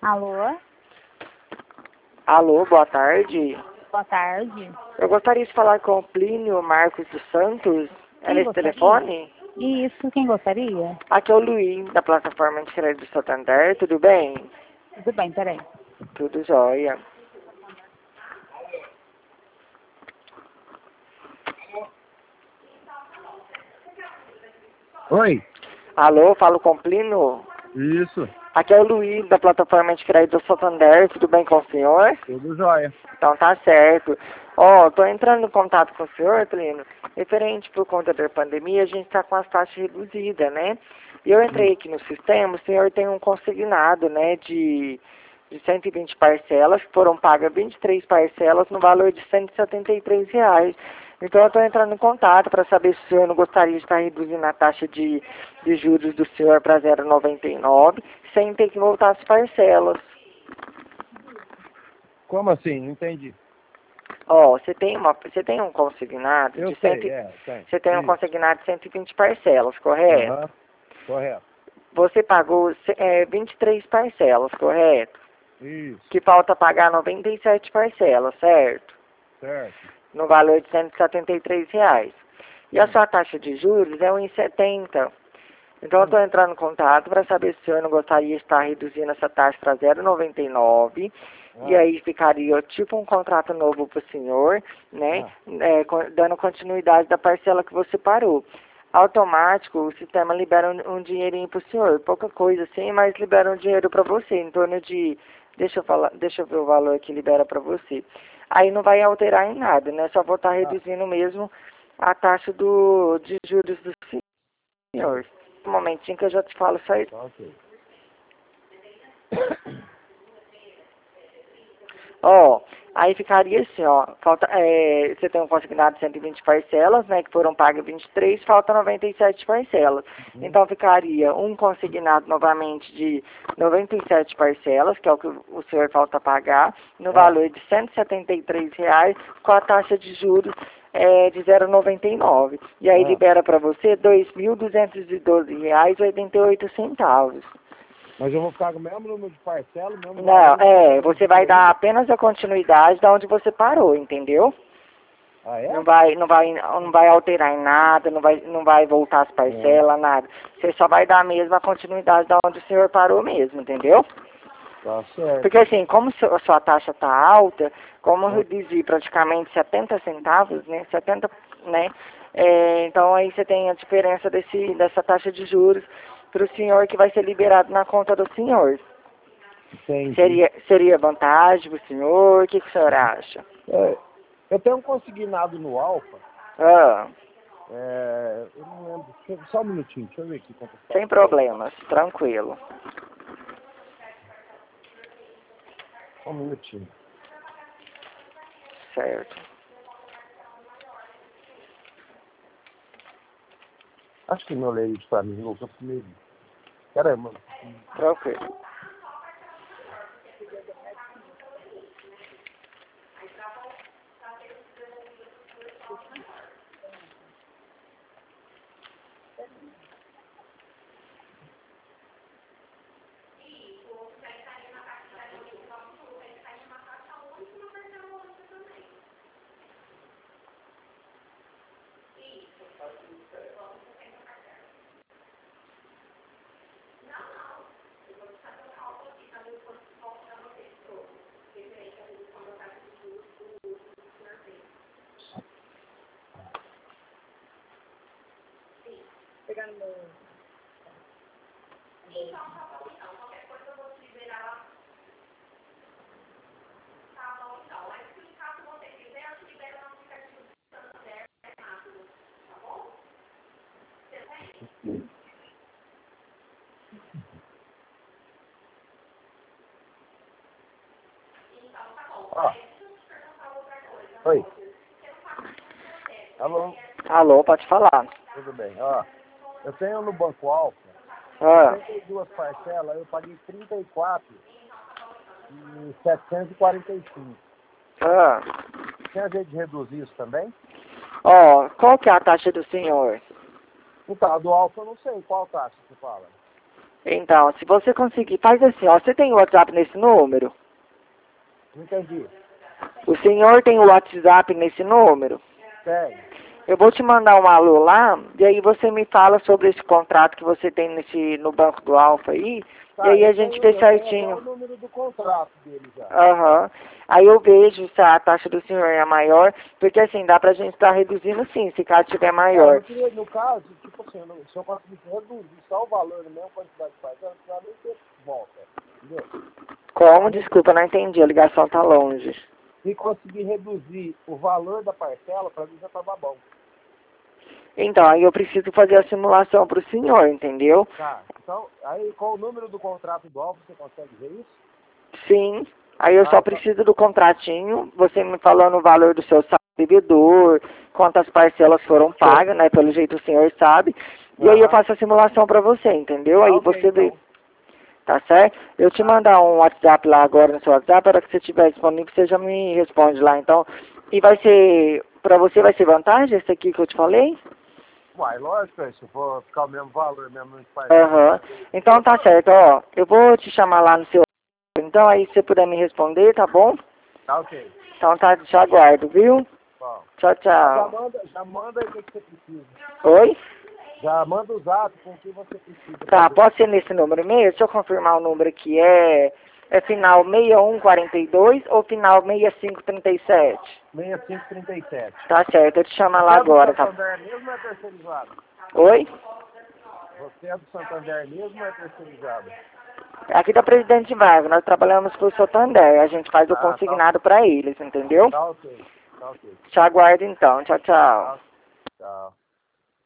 Alô? Alô, boa tarde. Boa tarde. Eu gostaria de falar com o Plínio Marcos dos Santos. É Quem nesse gostaria? telefone? Isso, quem gostaria? Aqui é o Luiz, da plataforma de crédito do Santander. Tudo bem? Tudo bem, peraí. Tudo jóia. Oi. Alô, falo com o Plínio? Isso. Aqui é o Luiz, da plataforma de crédito do Santander. Tudo bem com o senhor? Tudo jóia. Então tá certo. Tô entrando em contato com o senhor, Plínio. Referente por conta da pandemia, a gente tá com as taxas reduzidas, né? E eu entrei aqui no sistema, o senhor tem um consignado, né, de 120 parcelas, que foram pagas 23 parcelas no valor de R$ 173. Então eu estou entrando em contato para saber se o senhor não gostaria de estar reduzindo a taxa de juros do senhor para 0,99, sem ter que voltar as parcelas. Como assim? Não entendi. Você tem um consignado Eu de sei, tem. você tem um Isso. consignado de 120 parcelas, correto? Aham. Correto. Você pagou 23 parcelas, correto? Isso. Que falta pagar 97 parcelas, certo? Certo. No valor de R$ 173. E a sua taxa de juros é 1,70. Então eu estou entrando em contato para saber se o senhor não gostaria de estar reduzindo essa taxa para 0,99. E aí ficaria tipo um contrato novo para o senhor, né? Dando continuidade da parcela que você parou. Automático, o sistema libera um dinheirinho para o senhor. Pouca coisa assim, mas libera um dinheiro para você, em torno de... Deixa eu ver o valor que libera para você. Aí não vai alterar em nada, né? Só vou estar reduzindo mesmo a taxa de juros do senhor. Um momentinho que eu já te falo certo. Ok. Aí ficaria assim, você tem um consignado de 120 parcelas, né, que foram pagas 23, falta 97 parcelas. Então ficaria um consignado novamente de 97 parcelas, que é o que o senhor falta pagar, no valor de R$ 173, com a taxa de juros de 0,99. E aí libera para você R$ 2.212,88. Mas eu vou ficar com o mesmo número de parcela, mesmo Não, valor? você vai dar apenas a continuidade da onde você parou, entendeu? Ah, é? Não vai alterar em nada, não vai voltar as parcelas, nada. Você só vai dar mesmo a continuidade da onde o senhor parou mesmo, entendeu? Tá certo. Porque assim, como a sua taxa tá alta, como eu reduzi praticamente 70 centavos, né, 70, né, então aí você tem a diferença dessa taxa de juros para o senhor que vai ser liberado na conta do senhor. Entendi. Seria vantagem para o senhor? O que o senhor acha? Eu tenho um consignado no Alfa. Eu não lembro. Só um minutinho, deixa eu ver aqui quanto tá. Sem problemas, tranquilo. Só um minutinho. Certo. Acho que meu leite pra mim, louco comigo. Caramba. Tranquilo. Oi. Alô. Alô, pode falar. Tudo bem. Eu tenho no Banco Alfa 32 parcelas, eu paguei 34.745. Tem a jeito de reduzir isso também? Qual que é a taxa do senhor? Então, a do Alfa eu não sei. Qual taxa você fala? Então, se você conseguir, faz assim, ó, você tem o WhatsApp nesse número? Não entendi. O senhor tem o WhatsApp nesse número? Tem. Eu vou te mandar um alô lá, e aí você me fala sobre esse contrato que você tem no Banco do Alfa aí, Tá, e aí a gente vê eu certinho. tenho até o número do contrato dele já. Aham. Aí eu vejo se a taxa do senhor é maior, porque assim, dá pra gente estar reduzindo sim, se caso tiver maior. Eu queria, no caso, tipo assim, se eu conseguisse reduzir só o valor, na mesma quantidade de parcela, não precisava nem ter volta. Entendeu? Como? Desculpa, não entendi, a ligação tá longe. Se conseguir reduzir o valor da parcela, pra mim já tava bom. Então, aí eu preciso fazer a simulação pro senhor, entendeu? Tá, então, aí com o número do contrato do Alfa, você consegue ver isso? Sim. Aí eu só preciso do contratinho, você me falando o valor do seu devedor, quantas parcelas foram pagas, né? Pelo jeito o senhor sabe. E aí eu faço a simulação pra você, entendeu? Aí Ok, você vê. então. Tá certo? Eu te mandar um WhatsApp lá agora no seu WhatsApp, para que você estiver disponível, você já me responde lá, então. E vai ser, pra você vai ser vantagem esse aqui que eu te falei? Uai, lógico, se for ficar o mesmo valor, mesmo de parcela. Aham. Então tá certo, ó. Eu vou te chamar lá no seu... Então aí se você puder me responder, tá bom? Tá ok. Então tá, te aguardo, viu? Bom. Tchau, tchau. Já manda aí o que você precisa. Oi? Já manda os atos com o que você precisa. Tá, pode ser nesse número mesmo? Deixa eu confirmar o número aqui. É final 6142 ou final 6537? 6537. Tá certo, eu te chamo lá agora, tá? Você é do Santander mesmo ou é terceirizado? Oi? Você é do Santander mesmo ou é terceirizado? Aqui da Presidente Vargas, nós trabalhamos com o Santander, a gente faz o consignado pra eles, entendeu? Tá ok. Tá ok. Te aguardo então, tchau, tchau. Tchau.